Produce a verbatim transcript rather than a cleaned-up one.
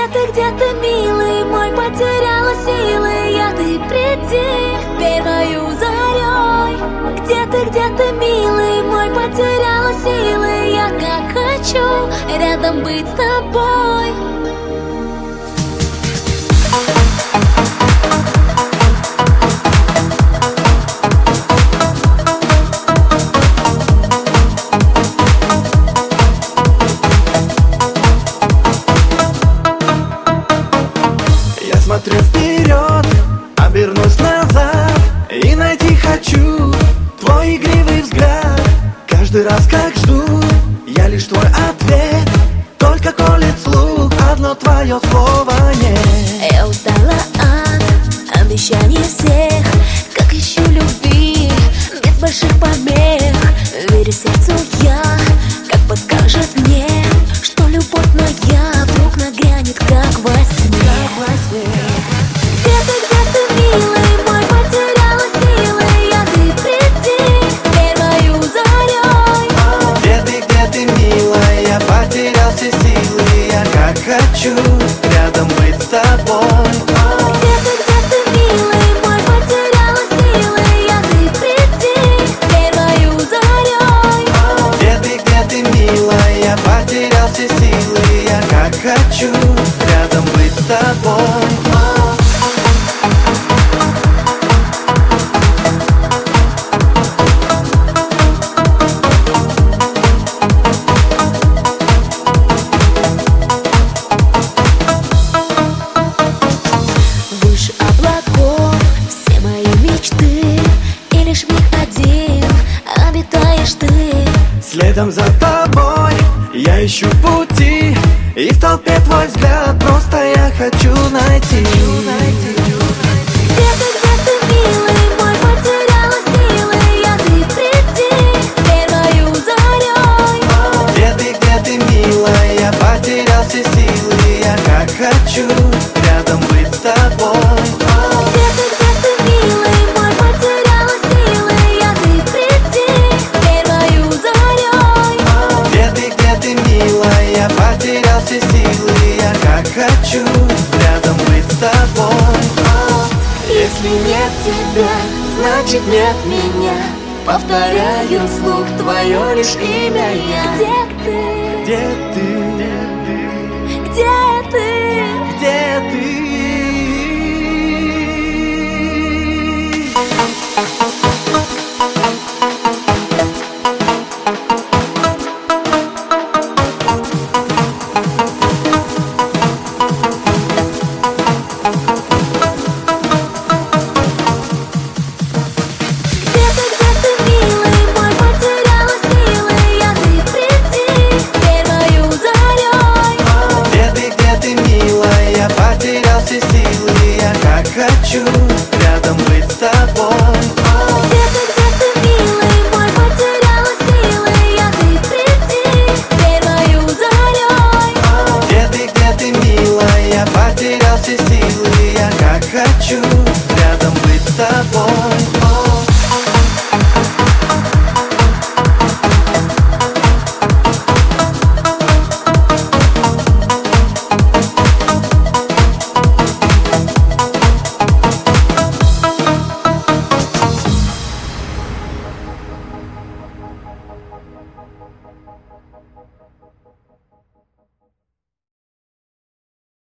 Где ты, где ты, милый мой, потеряла силы я, ты приди первою зарей. Где ты, где ты, милый мой, потеряла силы я, как хочу рядом быть с тобой. Смотрю вперед, обернусь назад и найти хочу твой игривый взгляд. Каждый раз, как жду, я лишь твой ответ. Только колет слух одно твое слово нет. Я устала от обещаний всех, как ищу любви без больших помех. Верю сердцу я, как подскажет мне, что любовь моя вдруг нагрянет, как во сне. Где ты, где ты, милый мой, потеряла силы я, ты приди первою зарей. Где ты, где ты, милая, я потерял все силы я, как хочу рядом быть с тобой. Где ты, где ты, милый мой, потеряла силы я, ты приди первою зарей. Где ты, где ты, милая, я потерял все силы я, как хочу рядом быть с тобой. Выше облаков все мои мечты, и лишь в них один обитаешь ты. Следом за тобой я ищу пути, и в толпе твой взгляд просто я хочу найти. Где ты, где ты, милый мой, потеряла силы я, ты приди первою зарей. Где ты, где ты, милая, я потерял все силы я, как хочу рядом быть с тобой. Где ты, где ты, милый мой, потеряла силы я, ты приди первою зарей. Где ты, где ты, милая, я потерял все силы я, как хочу рядом быть с тобой. Если нет тебя, значит нет меня. Повторяю вслух твое лишь имя я. Где ты? Где ты? Где ты? Где ты? Потерял все силы я, как хочу рядом быть с тобой. Где ты, где ты, милый мой, потеряла силы я, ты приди первою зарей. Где ты, где ты, милая, я потерял все силы я, как хочу рядом быть с тобой.